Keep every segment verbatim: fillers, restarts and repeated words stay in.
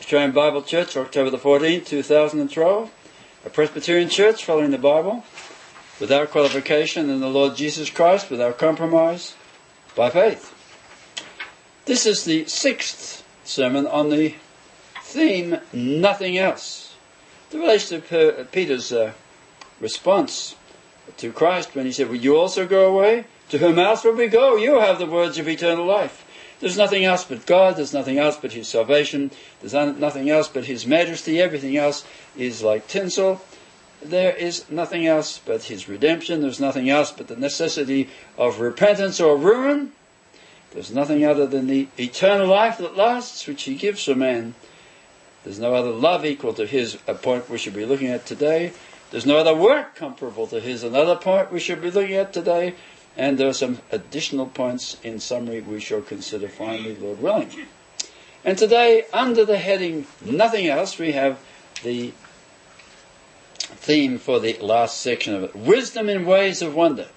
Australian Bible Church, October the fourteenth, two thousand twelve. A Presbyterian church following the Bible, without qualification in the Lord Jesus Christ, without compromise, by faith. This is the sixth sermon on the theme, nothing else. The relation to Peter's uh, response to Christ when he said, will you also go away? To whom else will we go? You have the words of eternal life. There's nothing else but God. There's nothing else but His salvation. There's nothing else but His majesty. Everything else is like tinsel. There is nothing else but His redemption. There's nothing else but the necessity of repentance or ruin. There's nothing other than the eternal life that lasts, which He gives to man. There's no other love equal to His, a point we should be looking at today. There's no other work comparable to His, another point we should be looking at today. And there are some additional points in summary we shall consider finally, Lord willing. And today, under the heading Nothing Else, we have the theme for the last section of it. Wisdom in ways of wonder.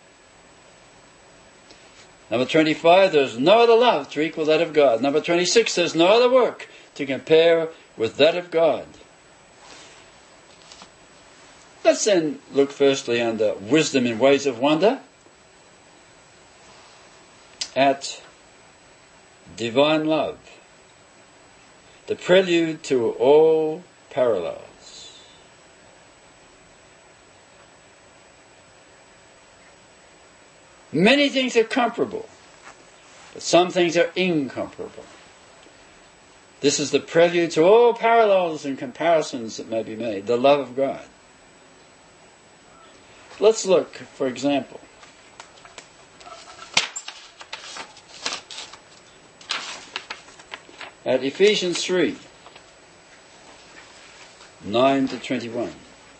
Number twenty-five, there's no other love to equal that of God. Number twenty-six, there's no other work to compare with that of God. Let's then look firstly under wisdom in ways of wonder at divine love, the prelude to all parallels. Many things are comparable, but some things are incomparable. This is the prelude to all parallels and comparisons that may be made, the love of God. Let's look, for example, at Ephesians three, nine to twenty-one.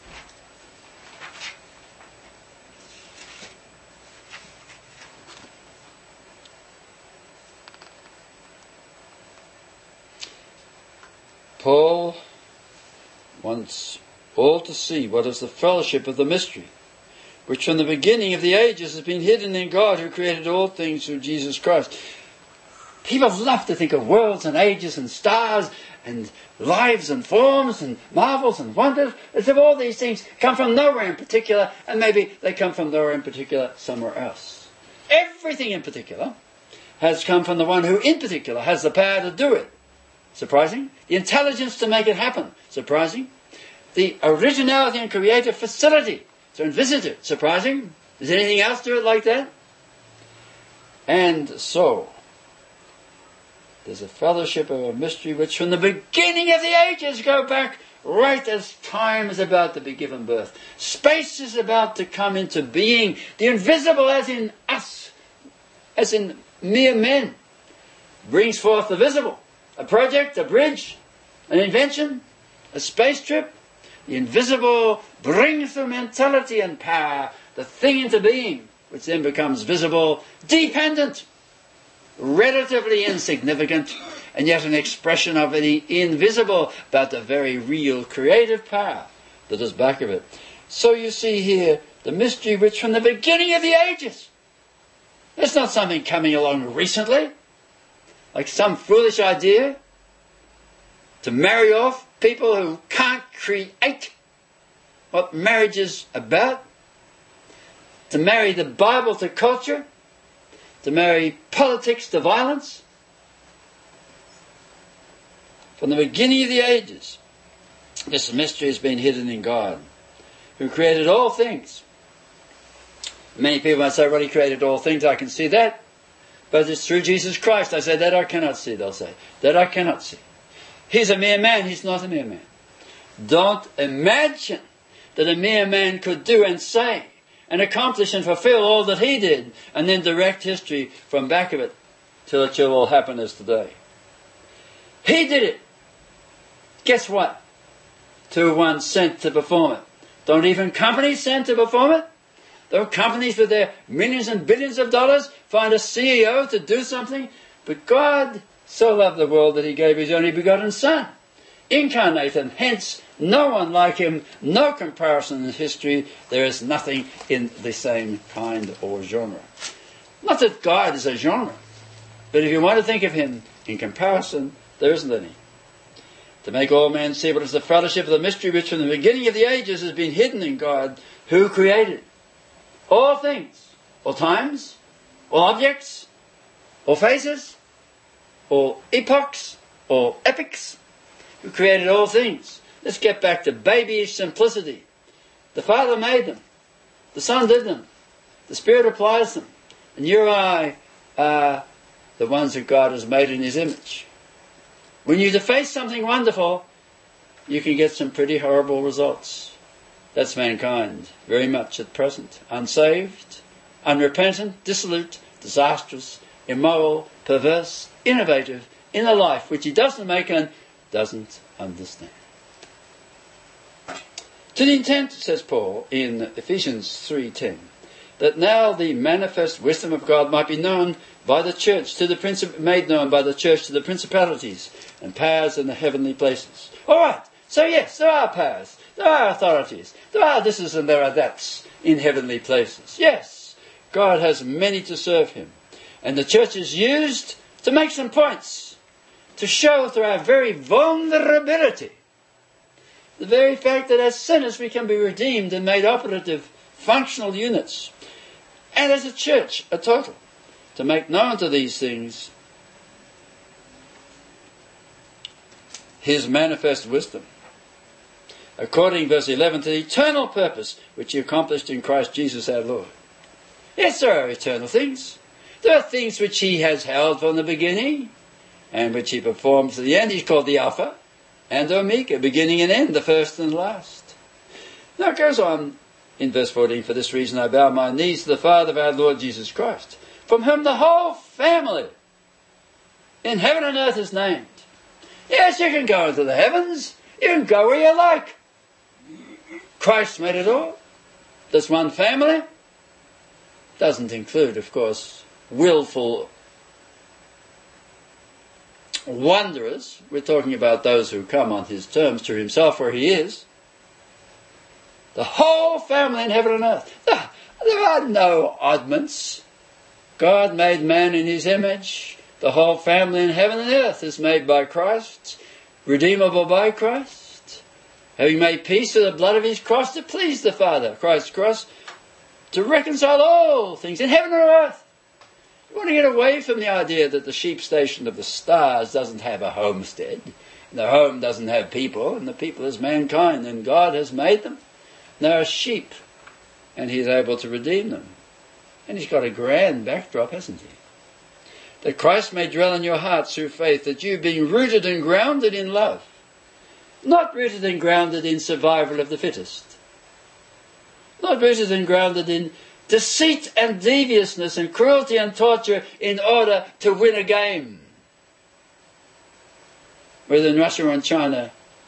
Paul wants all to see what is the fellowship of the mystery, which from the beginning of the ages has been hidden in God who created all things through Jesus Christ. People love to think of worlds and ages and stars and lives and forms and marvels and wonders as if all these things come from nowhere in particular, and maybe they come from nowhere in particular somewhere else. Everything in particular has come from the one who in particular has the power to do it. Surprising. The intelligence to make it happen. Surprising. The originality and creative facility to envisage it. Surprising. Does anything else do it like that? And so, there's a fellowship of a mystery which from the beginning of the ages go back right as time is about to be given birth. Space is about to come into being. The invisible as in us, as in mere men, brings forth the visible. A project, a bridge, an invention, a space trip. The invisible brings through mentality and power the thing into being, which then becomes visible, dependent, relatively insignificant, and yet an expression of the invisible, but the very real creative power that is back of it. So you see here the mystery which from the beginning of the ages, it's not something coming along recently, like some foolish idea to marry off people who can't create what marriage is about, to marry the Bible to culture, to marry politics to violence. From the beginning of the ages, this mystery has been hidden in God, who created all things. Many people might say, well, He created all things, I can see that. But it's through Jesus Christ. I say, that I cannot see, they'll say. That I cannot see. He's a mere man, He's not a mere man. Don't imagine that a mere man could do and say and accomplish and fulfill all that He did, and then direct history from back of it till it shall all happen as today. He did it. Guess what? To one sent to perform it. Don't even companies send to perform it? There are companies with their millions and billions of dollars find a C E O to do something. But God so loved the world that He gave His only begotten Son, incarnate, and hence no one like Him, no comparison in history. There is nothing in the same kind or genre. Not that God is a genre, but if you want to think of Him in comparison, there isn't any. to make all men see what is the fellowship of the mystery which from the beginning of the ages has been hidden in God, who created all things, all times, all objects, all phases, all epochs, all epochs, who created all things. Let's get back to babyish simplicity. The Father made them. The Son did them. The Spirit applies them. And you and I are the ones that God has made in His image. When you deface something wonderful, you can get some pretty horrible results. That's mankind, very much at present. Unsaved, unrepentant, dissolute, disastrous, immoral, perverse, innovative, in a life which he doesn't make and doesn't understand. To the intent, says Paul in Ephesians three ten, that now the manifest wisdom of God might be known by the church to the princip- made known by the church to the principalities and powers in the heavenly places. All right. So yes, there are powers, there are authorities, there are thises and there are that's in heavenly places. Yes, God has many to serve Him, and the church is used to make some points, to show through our very vulnerability, the very fact that as sinners we can be redeemed and made operative, functional units, and as a church, a total, to make known to these things His manifest wisdom, according, verse eleven, to the eternal purpose which He accomplished in Christ Jesus our Lord. Yes, there are eternal things. There are things which He has held from the beginning, and which He performs to the end. He's called the Alpha and the Omega, beginning and end, the first and last. Now it goes on in verse fourteen, for this reason I bow my knees to the Father of our Lord Jesus Christ, from whom the whole family in heaven and earth is named. Yes, you can go into the heavens. You can go where you like. Christ made it all. This one family doesn't include, of course, willful wanderers. We're talking about those who come on His terms to Himself where He is. The whole family in heaven and earth. There are no oddments. God made man in His image. The whole family in heaven and earth is made by Christ, redeemable by Christ, having made peace with the blood of His cross to please the Father, Christ's cross, to reconcile all things in heaven and earth. You want to get away from the idea that the sheep station of the stars doesn't have a homestead, and the home doesn't have people, and the people is mankind, and God has made them. They are sheep, and He's able to redeem them. And He's got a grand backdrop, hasn't He? That Christ may dwell in your hearts through faith, that you, being rooted and grounded in love, not rooted and grounded in survival of the fittest, not rooted and grounded in deceit and deviousness and cruelty and torture in order to win a game, whether in Russia or in China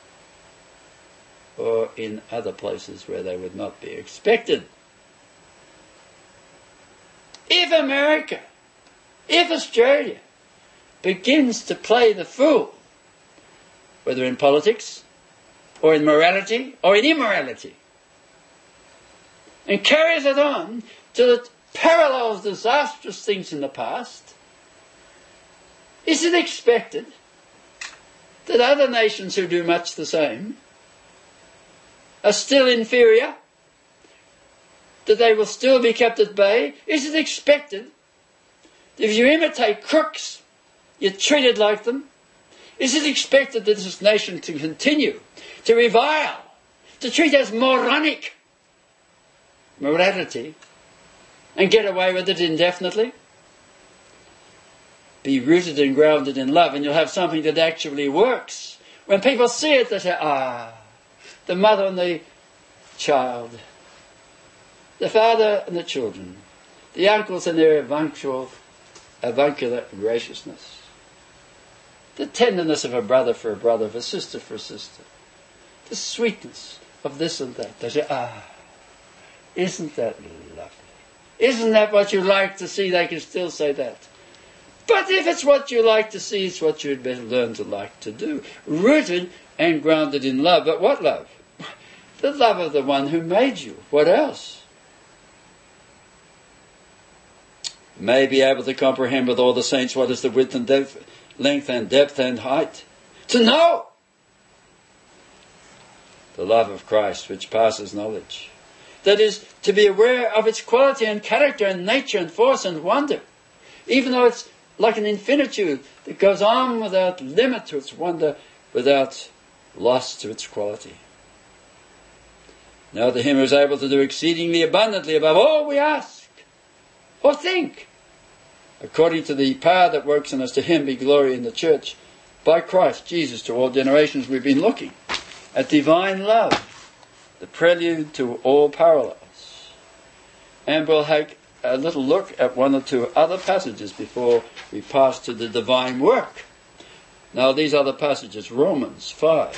or in other places where they would not be expected. If America, if Australia begins to play the fool, whether in politics or in morality or in immorality, and carries it on till it parallels disastrous things in the past, is it expected that other nations who do much the same are still inferior? That they will still be kept at bay? Is it expected that if you imitate crooks, you're treated like them? Is it expected that this nation to continue to revile, to treat as moronic morality, and get away with it indefinitely? Be rooted and grounded in love, and you'll have something that actually works. When people see it, they say, ah, the mother and the child, the father and the children, the uncles and their avuncular, avuncular graciousness, the tenderness of a brother for a brother, of a sister for a sister, the sweetness of this and that. They say, ah, isn't that lovely? Isn't that what you like to see? They can still say that. But if it's what you like to see, it's what you'd better learn to like to do. Rooted and grounded in love. But what love? The love of the one who made you. What else? May be able to comprehend with all the saints what is the width and depth, length and depth and height. To know the love of Christ which passes knowledge. That is, to be aware of its quality and character and nature and force and wonder, even though it's like an infinitude that goes on without limit to its wonder, without loss to its quality. Now to him who is able to do exceedingly abundantly above all we ask or think, according to the power that works in us, to him be glory in the church by Christ Jesus to all generations. We've been looking at divine love, the prelude to all parallels. And we'll take a little look at one or two other passages before we pass to the divine work. Now these other passages, Romans five.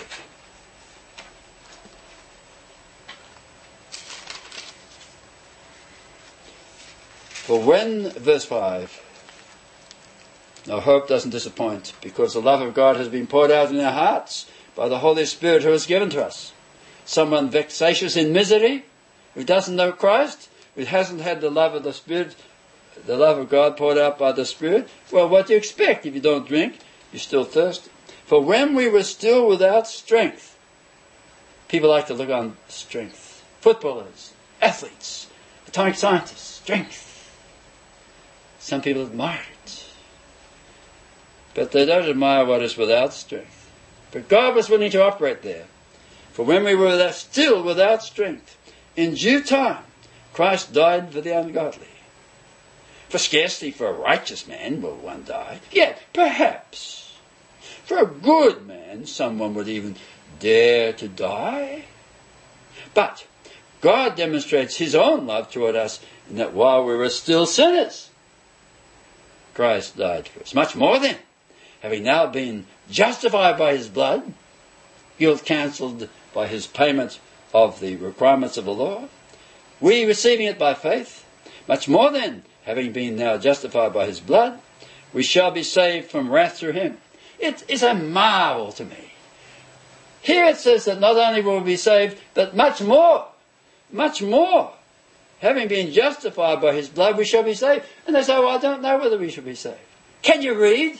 For when, verse five, now hope doesn't disappoint, because the love of God has been poured out in our hearts by the Holy Spirit who is given to us. Someone vexatious in misery, who doesn't know Christ, who hasn't had the love of the Spirit, the love of God poured out by the Spirit, well, what do you expect? If you don't drink, you're still thirsty. For when we were still without strength, people like to look on strength. Footballers, athletes, atomic scientists, strength. Some people admire it. But they don't admire what is without strength. But God was willing to operate there. For when we were without, still without strength, in due time, Christ died for the ungodly. For scarcely for a righteous man will one die. Yet, perhaps, for a good man, someone would even dare to die. But God demonstrates his own love toward us in that while we were still sinners, Christ died for us. Much more then, having now been justified by his blood, guilt cancelled by his payment of the requirements of the law, we receiving it by faith, much more then, having been now justified by his blood, we shall be saved from wrath through him. It is a marvel to me. Here it says that not only will we be saved, but much more, much more. Having been justified by his blood, we shall be saved. And they say, well, I don't know whether we shall be saved. Can you read?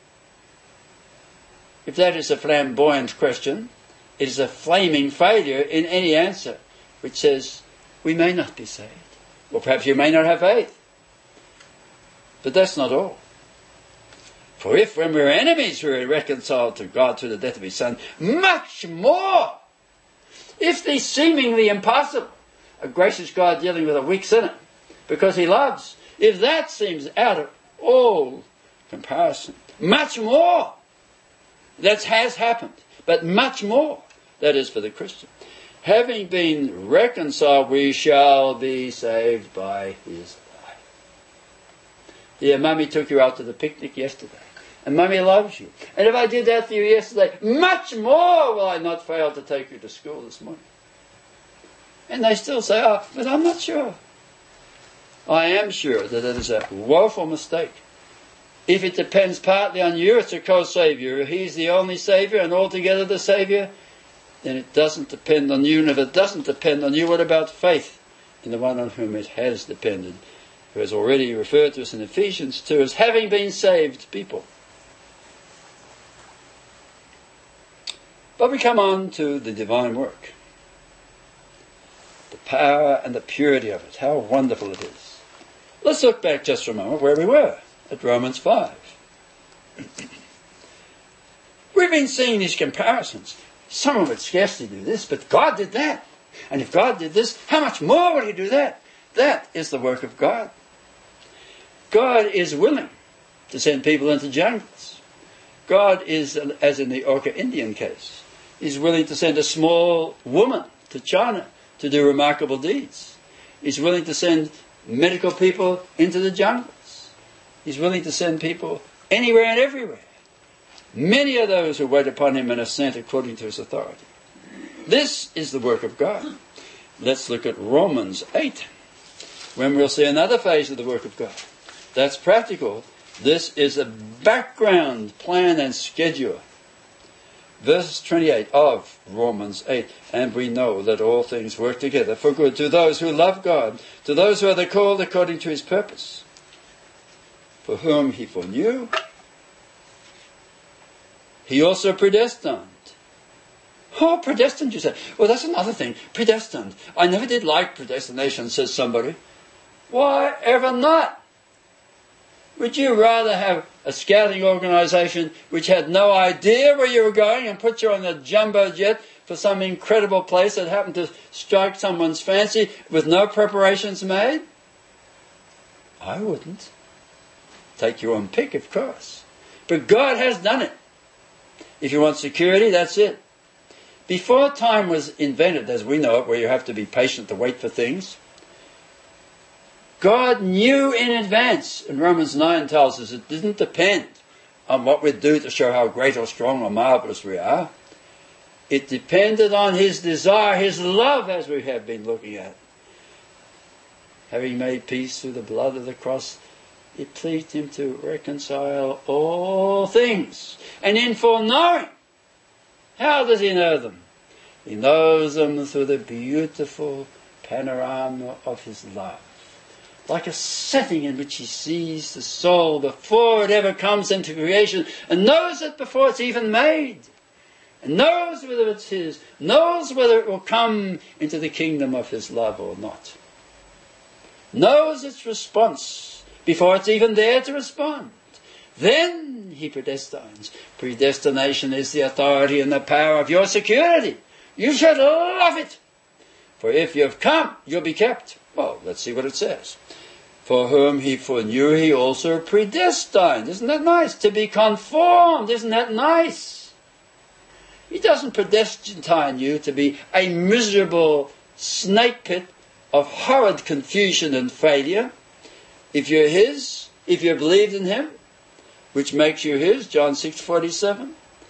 If that is a flamboyant question, it is a flaming failure in any answer which says, we may not be saved. Or perhaps you may not have faith. But that's not all. For if when we were enemies we were reconciled to God through the death of his Son, much more, if the seemingly impossible, a gracious God dealing with a weak sinner, because he loves, if that seems out of all comparison, much more, that has happened, but much more, that is for the Christian. Having been reconciled, we shall be saved by his life. Yeah, Mummy took you out to the picnic yesterday, and Mummy loves you. And if I did that for you yesterday, much more will I not fail to take you to school this morning. And they still say, oh, but I'm not sure. I am sure that it is a woeful mistake. If it depends partly on you, it's a co-saviour. He's the only saviour and altogether the saviour, then it doesn't depend on you. And if it doesn't depend on you, what about faith in the one on whom it has depended, who has already referred to us in Ephesians two as having been saved people? But we come on to the divine work. The power and the purity of it. How wonderful it is. Let's look back just for a moment where we were, at Romans five. We've been seeing these comparisons. Someone would scarcely do this, but God did that. And if God did this, how much more will he do that? That is the work of God. God is willing to send people into jungles. God is, as in the Orca Indian case, he's willing to send a small woman to China to do remarkable deeds. He's willing to send medical people into the jungles. He's willing to send people anywhere and everywhere. Many are those who wait upon him and are sent according to his authority. This is the work of God. Let's look at Romans eight, when we'll see another phase of the work of God. That's practical. This is a background plan and schedule. Verse twenty-eight of Romans eight, and we know that all things work together for good to those who love God, to those who are the called according to his purpose, for whom he foreknew, he also predestined. Oh, predestined, you say. Well, that's another thing. Predestined. I never did like predestination, says somebody. Why ever not? Would you rather have a scouting organisation which had no idea where you were going and put you on a jumbo jet for some incredible place that happened to strike someone's fancy with no preparations made? I wouldn't. Take your own pick, of course. But God has done it. If you want security, that's it. Before time was invented, as we know it, where you have to be patient to wait for things, God knew in advance, and Romans nine tells us it didn't depend on what we do to show how great or strong or marvellous we are. It depended on His desire, His love, as we have been looking at. Having made peace through the blood of the cross, it pleased Him to reconcile all things. And in foreknowing, how does He know them? He knows them through the beautiful panorama of His love. Like a setting in which He sees the soul before it ever comes into creation and knows it before it's even made. And knows whether it's His, knows whether it will come into the kingdom of His love or not. Knows its response before it's even there to respond. Then He predestines. Predestination is the authority and the power of your security. You should love it. For if you've come, you'll be kept. Well, let's see what it says. For whom He foreknew, He also predestined. Isn't that nice? To be conformed. Isn't that nice? He doesn't predestine you to be a miserable snake pit of horrid confusion and failure. If you're His, if you believed in Him, which makes you His, John six forty-seven,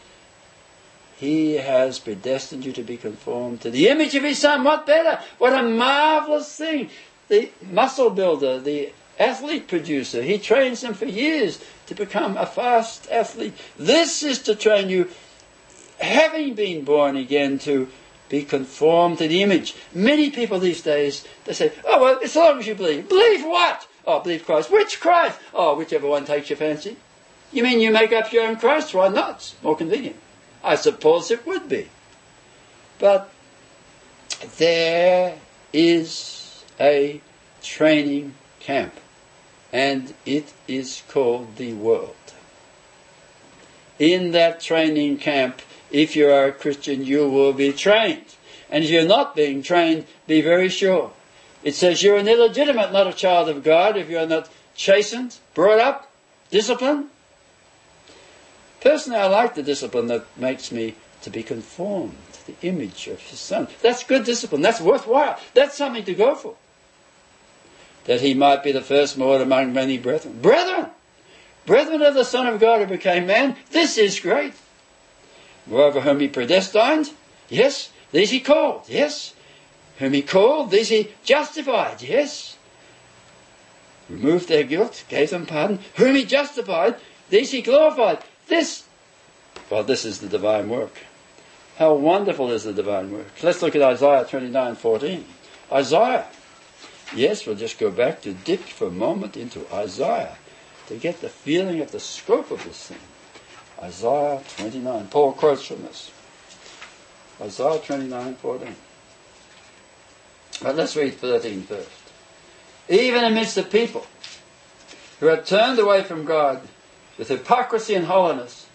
He has predestined you to be conformed to the image of His Son. What better? What a marvellous thing. The muscle builder, the athlete producer, he trains them for years to become a fast athlete. This is to train you, having been born again, to be conformed to the image. Many people these days, they say, oh, well, as long as you believe. Believe what? Oh, believe Christ. Which Christ? Oh, whichever one takes your fancy. You mean you make up your own Christ? Why not? It's more convenient. I suppose it would be. But there is a training camp, and it is called the world. In that training camp, if you are a Christian, you will be trained. And if you're not being trained, be very sure. It says you're an illegitimate, not a child of God, if you're not chastened, brought up, disciplined. Personally, I like the discipline that makes me to be conformed to the image of His Son. That's good discipline. That's worthwhile. That's something to go for. That He might be the firstborn among many brethren. Brethren! Brethren of the Son of God who became man. This is great. Moreover, whom He predestined, yes. These He called, yes. Whom He called, these He justified, yes. Removed their guilt, gave them pardon. Whom He justified, these He glorified. This, well, this is the divine work. How wonderful is the divine work. Let's look at Isaiah twenty-nine fourteen. Isaiah. Yes, we'll just go back to dip for a moment into Isaiah to get the feeling of the scope of this thing. Isaiah twenty-nine. Paul quotes from this. Isaiah twenty-nine fourteen. But let's read thirteen first. Even amidst the people who had turned away from God with hypocrisy and holiness,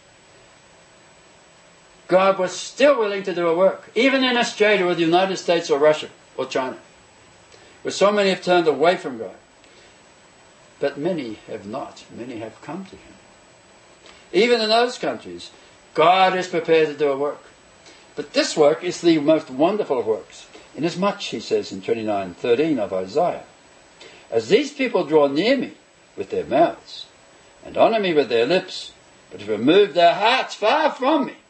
God was still willing to do a work. Even in Australia or the United States or Russia or China, where so many have turned away from God. But many have not. Many have come to Him. Even in those countries, God is prepared to do a work. But this work is the most wonderful of works, inasmuch, He says in twenty-nine thirteen of Isaiah, as these people draw near me with their mouths, and honour me with their lips, but have removed their hearts far from me,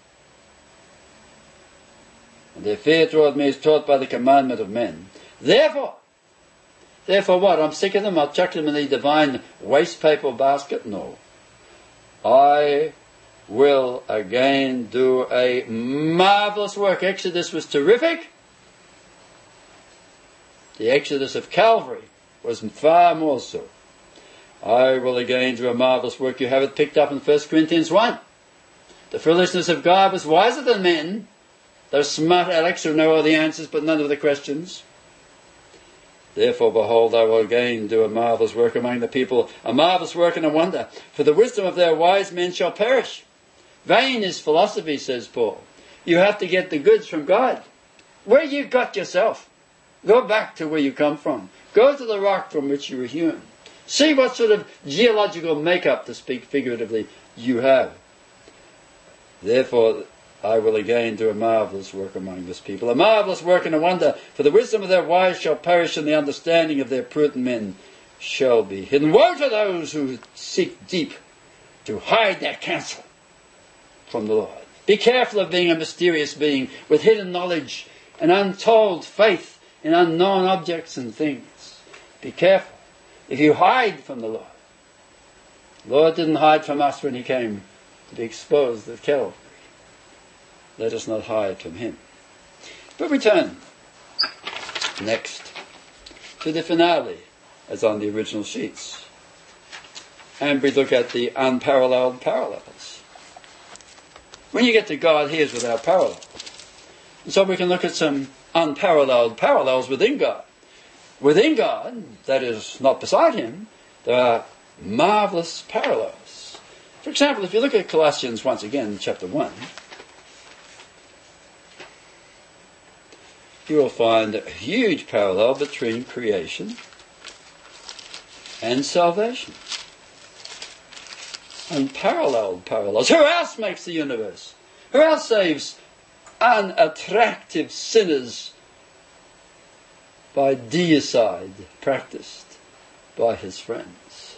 and their fear toward me is taught by the commandment of men. Therefore, therefore what? I'm sick of them, I'll chuck them in the divine waste paper basket? No. I will again do a marvellous work. Exodus was terrific. The Exodus of Calvary was far more so. I will again do a marvellous work. You have it picked up in First Corinthians one. The foolishness of God was wiser than men, They're smart Alex who know all the answers but none of the questions. Therefore, behold, I will again do a marvellous work among the people, a marvellous work and a wonder. For the wisdom of their wise men shall perish. Vain is philosophy, says Paul. You have to get the goods from God. Where you got yourself, go back to where you come from. Go to the rock from which you were hewn. See what sort of geological makeup, to speak figuratively, you have. Therefore, I will again do a marvellous work among this people, a marvellous work and a wonder, for the wisdom of their wise shall perish, and the understanding of their prudent men shall be hidden. Woe to those who seek deep to hide their counsel from the Lord. Be careful of being a mysterious being with hidden knowledge and untold faith in unknown objects and things. Be careful. If you hide from the Lord, the Lord didn't hide from us when he came to be exposed at Calvary. Let us not hide from him. But we turn next to the finale, as on the original sheets. And we look at the unparalleled parallels. When you get to God, he is without parallel. And so we can look at some unparalleled parallels within God. Within God, that is not beside him, there are marvellous parallels. For example, if you look at Colossians once again, chapter one, you will find a huge parallel between creation and salvation. Unparalleled parallels. Who else makes the universe? Who else saves unattractive sinners by deicide practiced by his friends?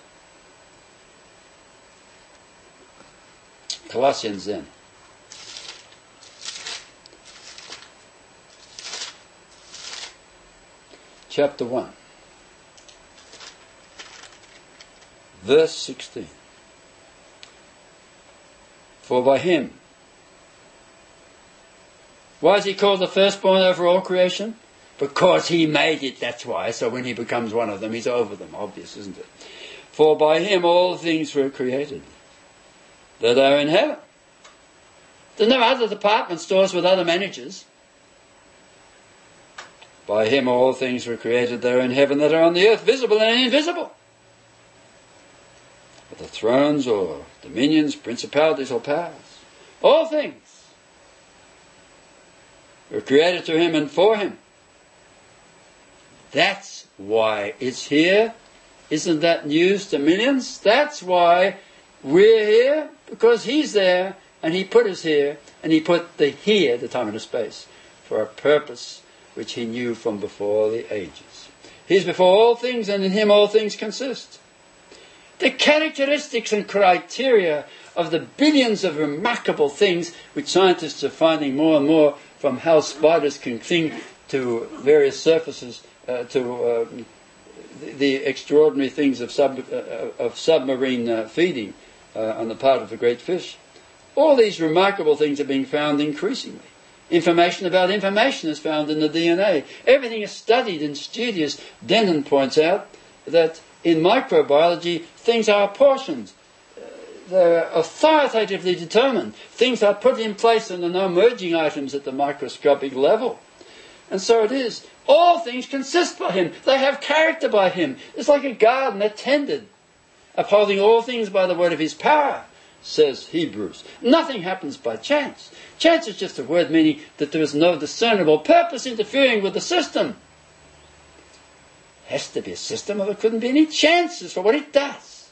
Colossians then. Chapter one, verse sixteen. For by him, why is he called the firstborn over all creation? Because he made it, that's why. So when he becomes one of them, he's over them. Obvious, isn't it? For by him all things were created that are in heaven. There's no other department stores with other managers. By him all things were created that are in heaven, that are on the earth, visible and invisible. Whether thrones or dominions, principalities or powers. All things were created through him and for him. That's why it's here. Isn't that news to millions? That's why we're here, because he's there and he put us here, and he put the here, the time and the space, for a purpose which he knew from before the ages. He's before all things, and in him all things consist. The characteristics and criteria of the billions of remarkable things which scientists are finding more and more, from how spiders can cling to various surfaces, uh, to uh, the, the extraordinary things of, sub, uh, of submarine uh, feeding uh, on the part of the great fish. All these remarkable things are being found increasingly. Information about information is found in the D N A. Everything is studied and studious. Denton points out that in microbiology, things are apportioned. Uh, they're authoritatively determined. Things are put in place, and there are no merging items at the microscopic level. And so it is. All things consist by him. They have character by him. It's like a garden attended, upholding all things by the word of his power, says Hebrews. Nothing happens by chance. Chance is just a word meaning that there is no discernible purpose interfering with the system. It has to be a system, or there couldn't be any chances for what it does.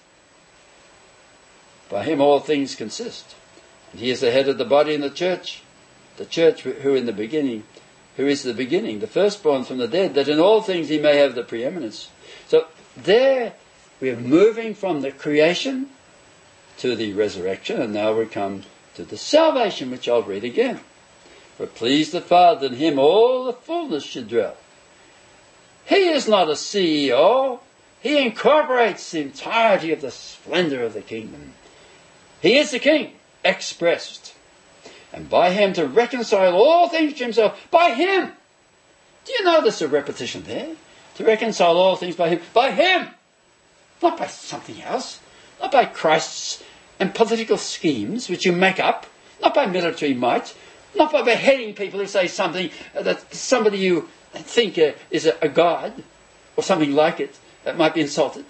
By him all things consist. And he is the head of the body in the church. The church who in the beginning, who is the beginning, the firstborn from the dead, that in all things he may have the preeminence. So there we are moving from the creation to the resurrection, and now we come to the salvation, which I'll read again. For please the Father, in him all the fullness should dwell. He is not a C E O. He incorporates the entirety of the splendor of the kingdom. He is the king, expressed. And by him to reconcile all things to himself. By him! Do you notice a repetition there? To reconcile all things by him. By him! Not by something else. Not by Christ's and political schemes which you make up. Not by military might. Not by beheading people who say something that somebody you think uh, is a, a god, or something like it, that might be insulted.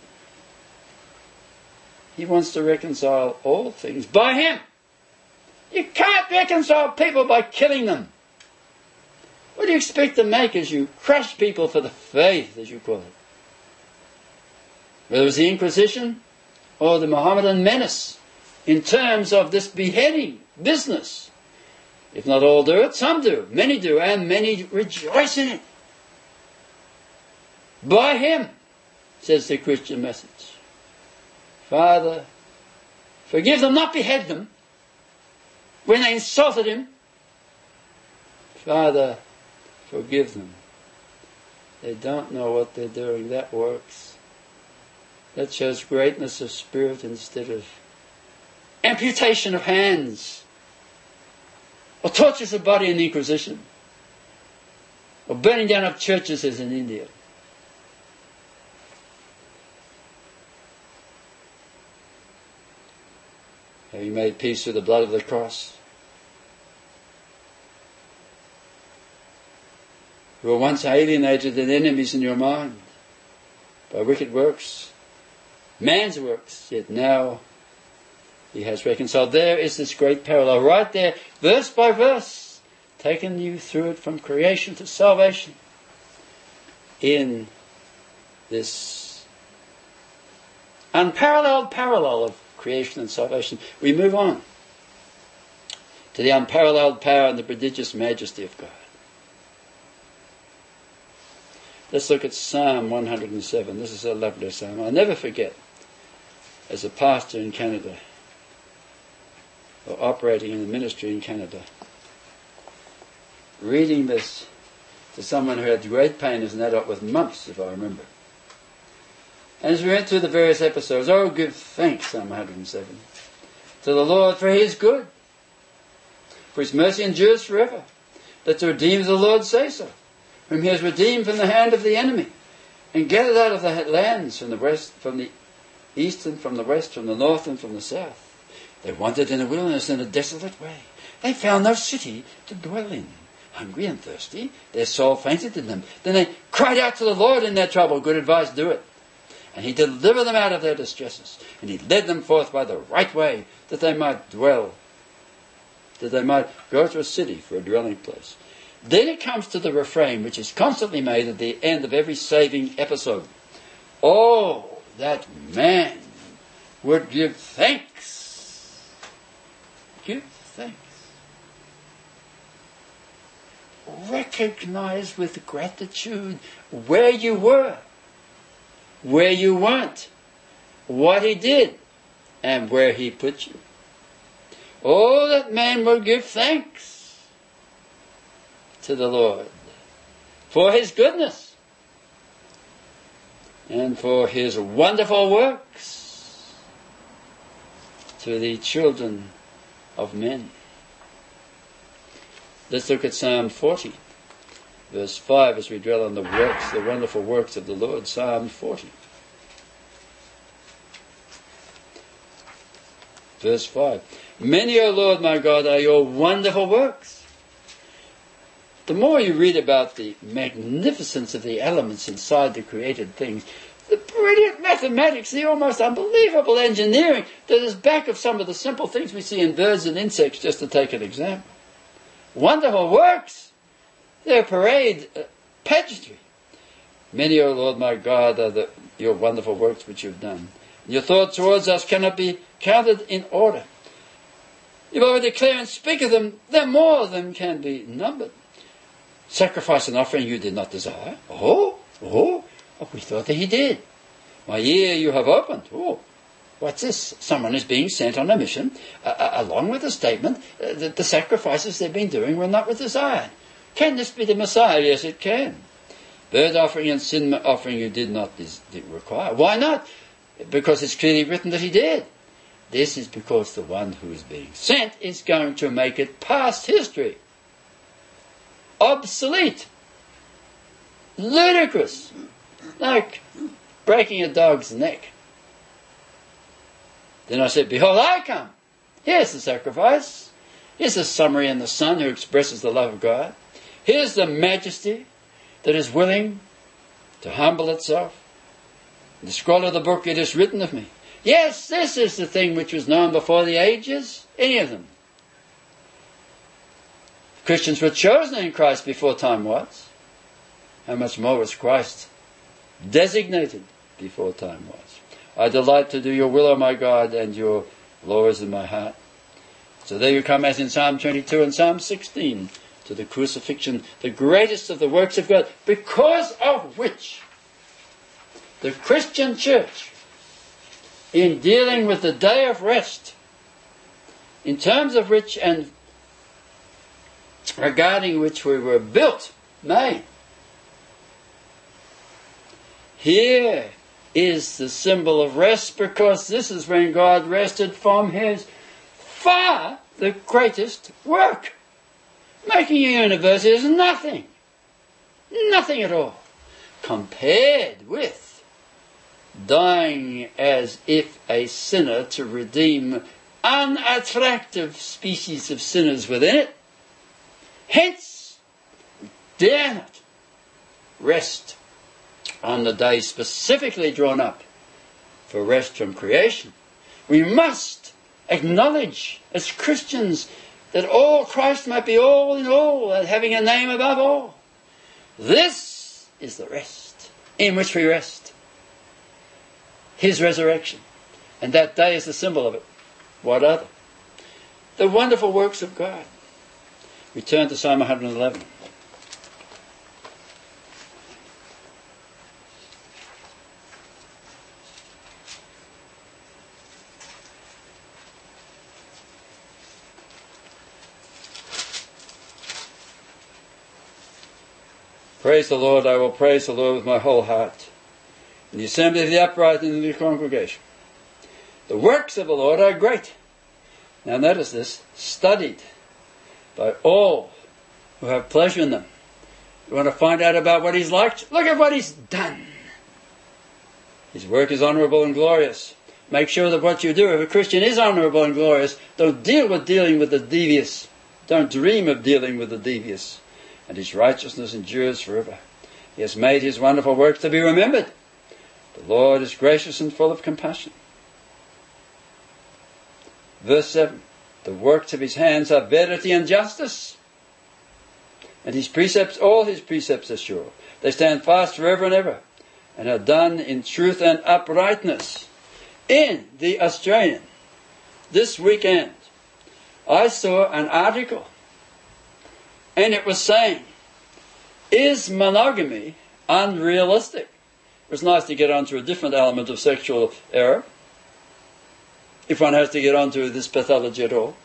He wants to reconcile all things by Him. You can't reconcile people by killing them. What do you expect to make as you crush people for the faith, as you call it? Whether it was the Inquisition or the Mohammedan menace, in terms of this beheading business. If not all do it, some do. Many do, and many rejoice in it. By Him, says the Christian message. Father, forgive them, not behead them. When they insulted Him, Father, forgive them. They don't know what they're doing. That works. That shows greatness of spirit instead of amputation of hands, or tortures of body in the Inquisition, or burning down of churches as in India. Have you made peace with the blood of the cross? You were once alienated and enemies in your mind by wicked works, man's works, yet now He has reconciled. There is this great parallel right there, verse by verse, taking you through it from creation to salvation in this unparalleled parallel of creation and salvation. We move on to the unparalleled power and the prodigious majesty of God. Let's look at Psalm one hundred seven. This is a lovely psalm. I'll never forget, as a pastor in Canada, or operating in the ministry in Canada, reading this to someone who had great pain as an adult with mumps, if I remember. And as we went through the various episodes, oh, give thanks, Psalm one hundred seven, to the Lord, for He is good, for His mercy endures forever. Let the redeemed of the Lord say so, whom He has redeemed from the hand of the enemy, and gathered out of the lands from the west, from the east and from the west, from the north and from the south. They wandered in a wilderness in a desolate way. They found no city to dwell in. Hungry and thirsty, their soul fainted in them. Then they cried out to the Lord in their trouble. Good advice, do it. And He delivered them out of their distresses. And He led them forth by the right way, that they might dwell, that they might go to a city for a dwelling place. Then it comes to the refrain, which is constantly made at the end of every saving episode. Oh, that man would give thanks. Give thanks. Recognize with gratitude where you were, where you weren't, what He did, and where He put you. Oh, that man will give thanks to the Lord for His goodness and for His wonderful works to the children of men. Let's look at Psalm forty, verse five, as we dwell on the works, the wonderful works of the Lord. Psalm forty, verse five. Many, O Lord my God, are your wonderful works. The more you read about the magnificence of the elements inside the created things, the brilliant mathematics, the almost unbelievable engineering that is back of some of the simple things we see in birds and insects, just to take an example. Wonderful works. They're parade, uh, pageantry. Many, O Lord my God, are the, your wonderful works which you've done. Your thoughts towards us cannot be counted in order. If I were to declare and speak of them, then more of them can be numbered. Sacrifice and offering you did not desire. Oh, oh, oh, we thought that He did. My ear you have opened. Oh, what's this? Someone is being sent on a mission, uh, along with a statement uh, that the sacrifices they've been doing were not with desire. Can this be the Messiah? Yes, it can. Burnt offering and sin offering you did not des- did require. Why not? Because it's clearly written that He did. This is because the one who is being sent is going to make it past history. Obsolete. Ludicrous. Like breaking a dog's neck. Then I said, behold, I come. Here's the sacrifice. Here's the summary in the Son who expresses the love of God. Here's the majesty that is willing to humble itself. In the scroll of the book it is written of me. Yes, this is the thing which was known before the ages, any of them. Christians were chosen in Christ before time was. How much more was Christ designated before time was? I delight to do your will, O my God, and your law is in my heart. So there you come, as in Psalm twenty-two and Psalm sixteen, to the crucifixion, the greatest of the works of God, because of which the Christian church, in dealing with the day of rest, in terms of which and regarding which we were built, made, here is the symbol of rest, because this is when God rested from his far the greatest work. Making a universe is nothing. Nothing at all. Compared with dying as if a sinner to redeem unattractive species of sinners within it. Hence, dare not rest on the day specifically drawn up for rest from creation. We must acknowledge as Christians that all Christ might be all in all, and having a name above all. This is the rest in which we rest. His resurrection. And that day is the symbol of it. What other? The wonderful works of God. We turn to Psalm one hundred eleven. Praise the Lord, I will praise the Lord with my whole heart. In the assembly of the upright and in the congregation. The works of the Lord are great. Now notice this, studied by all who have pleasure in them. You want to find out about what he's like? Look at what he's done. His work is honourable and glorious. Make sure that what you do, if a Christian is honourable and glorious, don't deal with dealing with the devious. Don't dream of dealing with the devious. And his righteousness endures forever. He has made his wonderful works to be remembered. The Lord is gracious and full of compassion. Verse seven. The works of his hands are verity and justice. And his precepts, all his precepts are sure. They stand fast forever and ever, and are done in truth and uprightness. In the Australian, this weekend, I saw an article, and it was saying, is monogamy unrealistic? It was nice to get onto a different element of sexual error, if one has to get onto this pathology at all.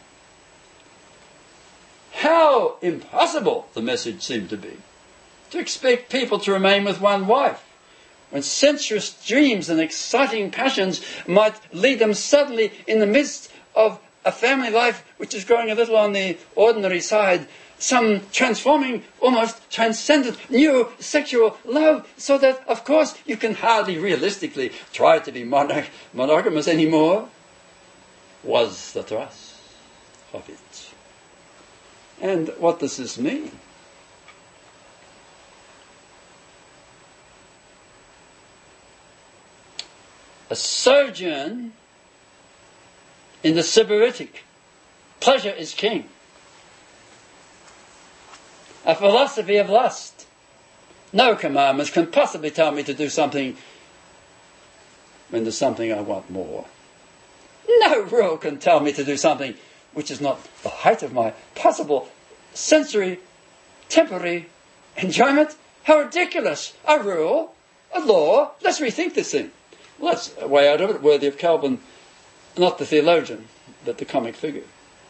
How impossible, the message seemed to be, to expect people to remain with one wife, when sensuous dreams and exciting passions might lead them suddenly, in the midst of a family life which is growing a little on the ordinary side, some transforming, almost transcendent new sexual love, so that, of course, you can hardly realistically try to be monog- monogamous anymore, was the thrust of it. And what does this mean? A sojourn in the Sybaritic. Pleasure is king. A philosophy of lust. No commandments can possibly tell me to do something when there's something I want more. No rule can tell me to do something which is not the height of my possible sensory, temporary enjoyment. How ridiculous! A rule, a law. Let's rethink this thing. Well, that's a way out of it, worthy of Calvin, not the theologian, but the comic figure.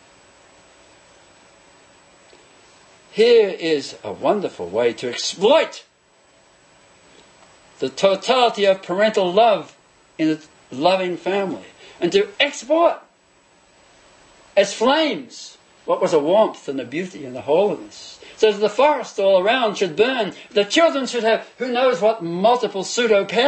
Here is a wonderful way to exploit the totality of parental love in a loving family, and to export as flames what was a warmth and a beauty and a holiness. So that the forest all around should burn. The children should have who knows what multiple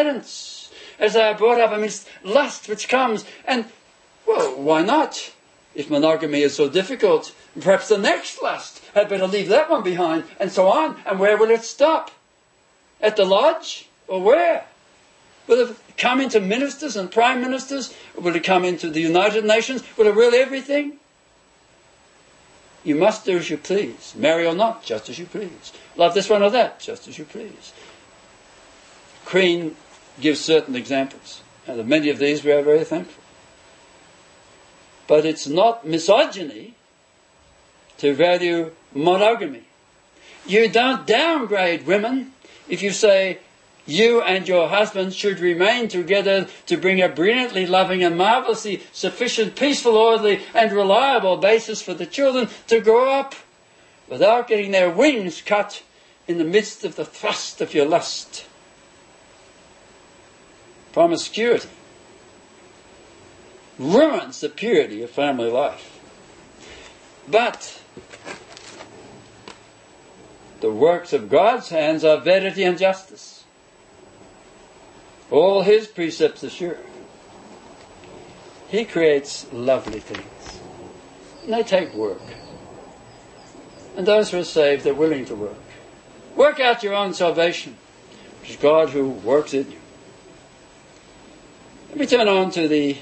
pseudo-parents as they are brought up amidst lust which comes. And, well, why not? If monogamy is so difficult, perhaps the next lust, I'd better leave that one behind, and so on. And where will it stop? At the lodge? Or where? Will it come into ministers and prime ministers? Or will it come into the United Nations? Will it rule everything? You must do as you please. Marry or not, just as you please. Love this one or that, just as you please. Queen gives certain examples. And of many of these we are very thankful. But it's not misogyny to value monogamy. You don't downgrade women if you say you and your husband should remain together to bring a brilliantly loving and marvellously sufficient, peaceful, orderly and reliable basis for the children to grow up without getting their wings cut in the midst of the thrust of your lust. Promiscuity ruins the purity of family life. But the works of God's hands are verity and justice. All his precepts are sure. He creates lovely things. And they take work. And those who are saved are willing to work. Work out your own salvation, which is God who works in you. Let me turn on to the,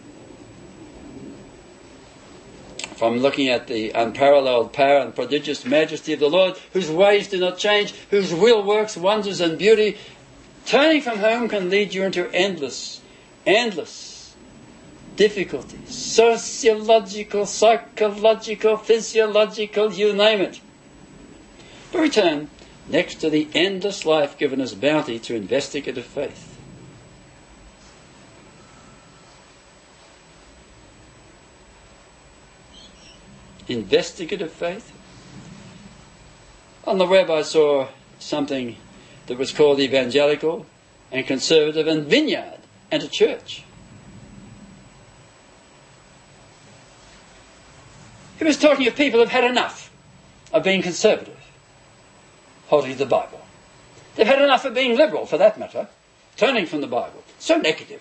from looking at the unparalleled power and prodigious majesty of the Lord, whose ways do not change, whose will works wonders and beauty. Turning from home can lead you into endless, endless difficulties. Sociological, psychological, physiological, you name it. But return next to the endless life given as bounty to investigative faith. Investigative faith? On the web I saw something that was called evangelical and conservative and vineyard and a church. He was talking of people who've had enough of being conservative, holding to the Bible. They've had enough of being liberal, for that matter, turning from the Bible. So negative.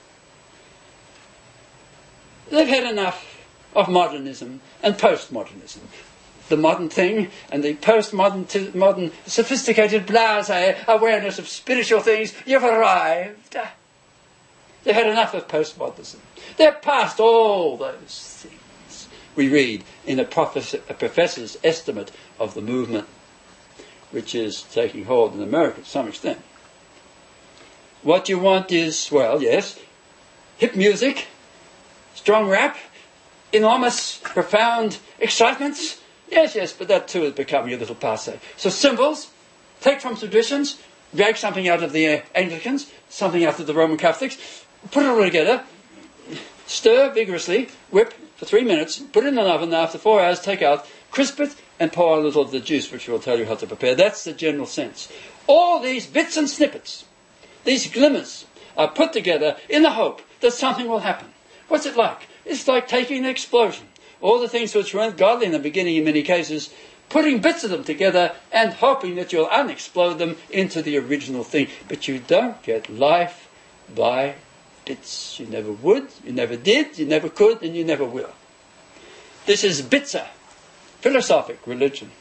They've had enough of modernism and postmodernism. The modern thing and the postmodern, modern, sophisticated blasé awareness of spiritual things. You've arrived. They've had enough of postmodernism. They're past all those things. We read in a, professor, a professor's estimate of the movement, which is taking hold in America to some extent. What you want is, well, yes, hip music, strong rap, enormous, profound excitements. Yes, yes, but that too is becoming a little passé. So symbols, take from traditions, drag something out of the uh, Anglicans, something out of the Roman Catholics, put it all together, stir vigorously, whip for three minutes, put it in an oven, after four hours, take out, crisp it, and pour a little of the juice, which will tell you how to prepare. That's the general sense. All these bits and snippets, these glimmers, are put together in the hope that something will happen. What's it like? It's like taking an explosion. All the things which weren't godly in the beginning in many cases, putting bits of them together and hoping that you'll unexplode them into the original thing. But you don't get life by bits. You never would, you never did, you never could, and you never will. This is bitzer, philosophic religion.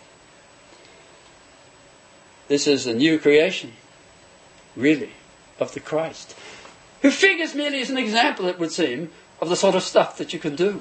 This is a new creation, really, of the Christ, who figures merely as an example, it would seem, of the sort of stuff that you can do.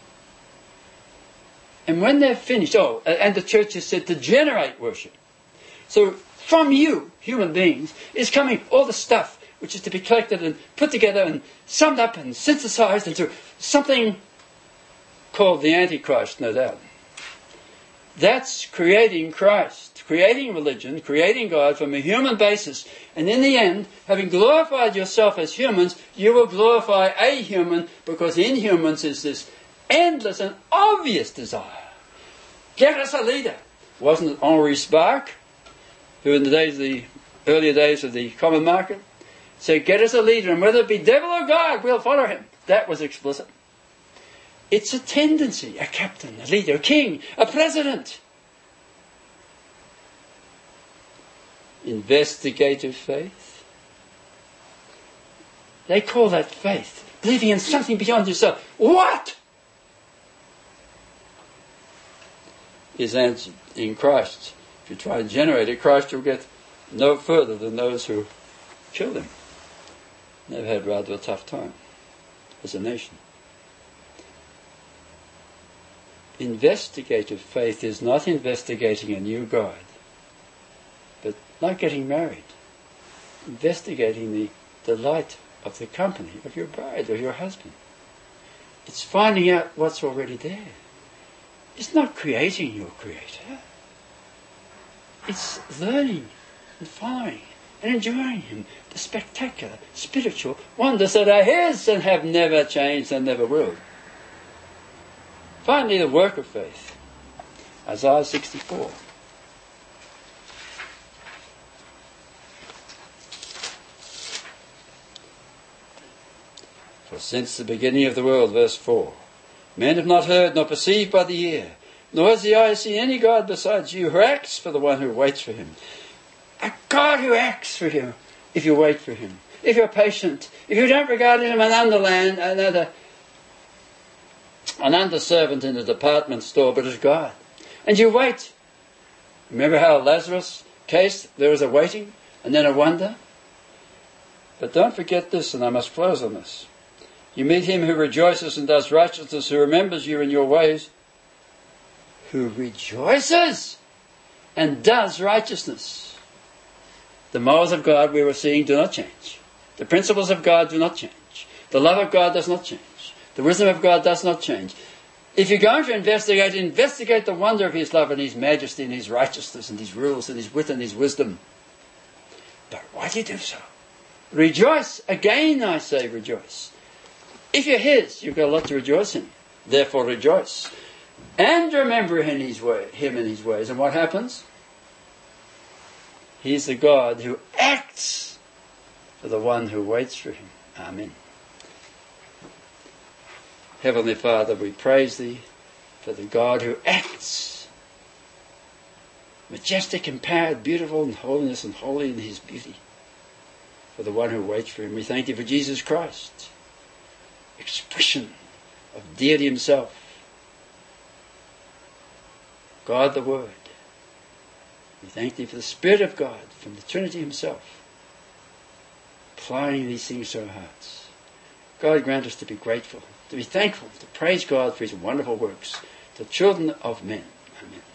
And when they're finished, oh, and the church is said to generate worship. So from you, human beings, is coming all the stuff which is to be collected and put together and summed up and synthesized into something called the Antichrist, no doubt. That's creating Christ, creating religion, creating God from a human basis. And in the end, having glorified yourself as humans, you will glorify a human, because in humans is this endless and obvious desire. Get us a leader. Wasn't it Henri Spark, who in the days of the earlier days of the common market said, get us a leader, and whether it be devil or God, we'll follow him. That was explicit. It's a tendency, a captain, a leader, a king, a president. Investigative faith. They call that faith, believing in something beyond yourself. What? is answered in Christ. If you try and generate it, Christ will get no further than those who killed him. They've had rather a tough time as a nation. Investigative faith is not investigating a new God, but like getting married, investigating the delight of the company of your bride or your husband. It's finding out what's already there. It's not creating your creator. It's learning and following and enjoying him, the spectacular, spiritual wonders that are his and have never changed and never will. Finally, the work of faith. Isaiah sixty-four. For since the beginning of the world, verse four, men have not heard nor perceived by the ear, nor has the eye seen any God besides you who acts for the one who waits for him. A God who acts for you if you wait for him. If you're patient. If you don't regard him as an underland, another, an underservant in a department store, but as God. And you wait. Remember how Lazarus' case, there was a waiting and then a wonder? But don't forget this, and I must close on this. You meet him who rejoices and does righteousness, who remembers you in your ways, who rejoices and does righteousness. The morals of God we were seeing do not change. The principles of God do not change. The love of God does not change. The wisdom of God does not change. If you're going to investigate, investigate the wonder of his love and his majesty and his righteousness and his rules and his wit and his wisdom. But why do you do so? Rejoice. Again I say rejoice. If you're his, you've got a lot to rejoice in. Therefore rejoice. And remember in his way, him and his ways. And what happens? He's the God who acts for the one who waits for him. Amen. Heavenly Father, we praise thee for the God who acts. Majestic and powered, beautiful in holiness and holy in his beauty. For the one who waits for him. We thank thee for Jesus Christ. Expression of deity himself. God the Word. We thank thee for the Spirit of God from the Trinity himself, applying these things to our hearts. God grant us to be grateful, to be thankful, to praise God for his wonderful works, the children of men. Amen.